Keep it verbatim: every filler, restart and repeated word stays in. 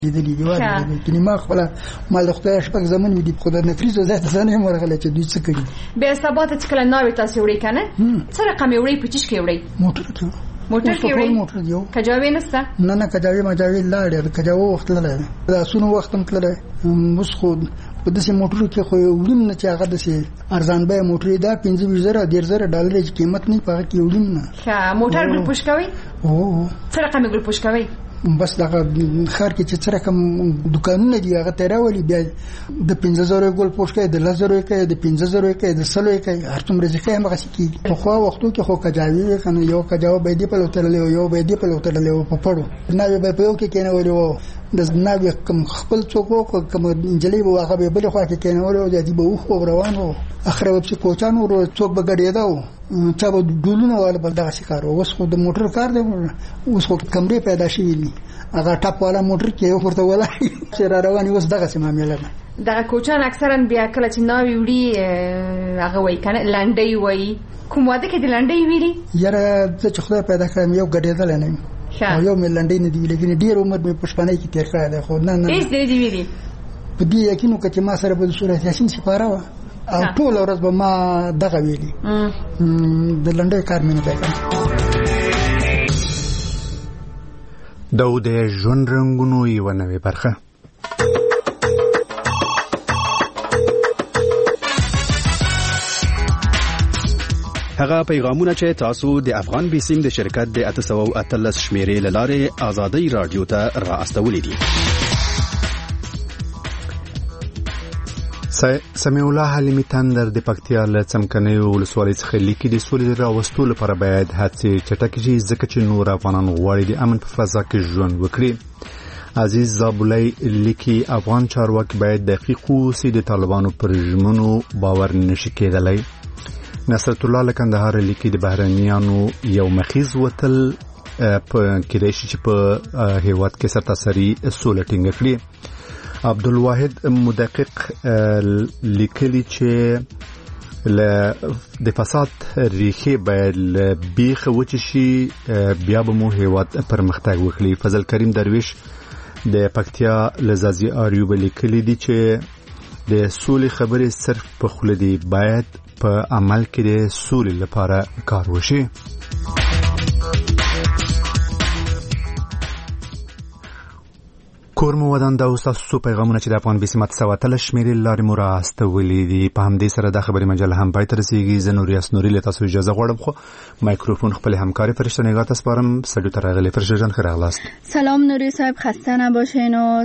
لیدلې دی وایي کله ما خپل مال د خدای شپږ زمون دي خدای نفریز زه ته نه مرغله چې دوی څه کوي به ثبات چې کله ناوي تاسو وړي کنه څه رقم وړي پچیش کې وړي موټر کې موټر کې وړي موټر دیو کجاوي نسته نه نه کجاوي مجاوي لاړ کجاو وخت لاله دا سونو وخت هم تلله مس خو په داسې موټرو کې خو وړم نه چې هغه داسې ارزان به موټر دا پنځه زره ډیر زره ډالر قیمت نه پاره کې وړم نه ښه موټر ګل پوش کوي او څه رقم ګل پوش کوي بس دا خار کې چې څه رقم دکانونه دي هغه تیراولي بیا د پنځه زره ګل پوش کوي د لس زره کوي د پنځه زره کوي د سلو کوي هر څومره ځکه هم غسی کی په خو وختو کې خو کجاوي کنه یو کجاو به دی په لوتل یو به دی په لوتل په پړو نه به په یو کې کنه ورو د ناوی کوم خپل څوک کوم انجلې به هغه به بل خو کې کنه ورو د دې به خو روانو اخره په کوچانو ورو څوک به ګډېداو چا به ډولونه ولا بل دغه شکار اوس خو د موټر کار دی اوس خو کمرې پیدا شي هغه ټاپ والا موټر کې ورته ولا چې را رواني اوس دغه سیمه مېله دغه کوچان اکثرا بیا کله چې ناوی وړي هغه وای کنه لنډي وای کوم واده کې د لنډي ویلي یاره چې خدای پیدا کړم یو ګډېدل نه او یو ملنډي نه دی لګنی ډیر عمر په پښپانه کې تیر کړی دی خو نه نه هیڅ دی ویلي په دې یقینو کې ما سره په صورت یاسین سپاره و او ټول ورځ به ما دغه ویلي د لنډي کار مې نه دی دا د ژوند رنګونو یو نوې برخه هغه پیغامونه چې تاسو د افغان بیسیم د شرکت د اته سوه او اتلس شمیرې له لارې ازادۍ رادیو ته را استولې دي. سمیع الله حلیمي تندر د پکتیا له څمکنیو ولسوالۍ څخه لیکي د سولې راوستلو لپاره باید هڅې چټکې شي ځکه چې نور افغانان غواړي د امن په فضا کې ژوند وکړي. عزیز زابلای لیکي افغان چارواکي باید دقیق اوسي د طالبانو پر ژمنو باور نشي کېدلی. نصرت الله لکندهار لیکي د بهرنیانو یو مخیز وتل په کېدای شي چې په هیواد کې سرتاسري سوله ټینګه کړي. عبدالواحد مدقق لیکلي چې د فساد ریښې باید بیخ وچ شي بیا به مو هیواد پرمختګ وکړي. فضل کریم درویش د پکتیا لزازي اریوب لیکلي دي چې د سولې خبرې صرف په خوله دي باید په عمل کې د سولې لپاره کار وشي. کور مو ودان دا اوس تاسو پیغامونه چې د افغان بیسمت سواتل شمیرې لارې مو راستولې دي. په همدې سره د خبري مجله هم پای ته رسیږي. زه نوریاس نوري له تاسو اجازه غواړم خو مایکروفون خپل همکاري فرشته نگاه تاسو سپارم. سلام تر غلې فرشته جان خیر اغلاست. سلام نوری صاحب خسته نباشین و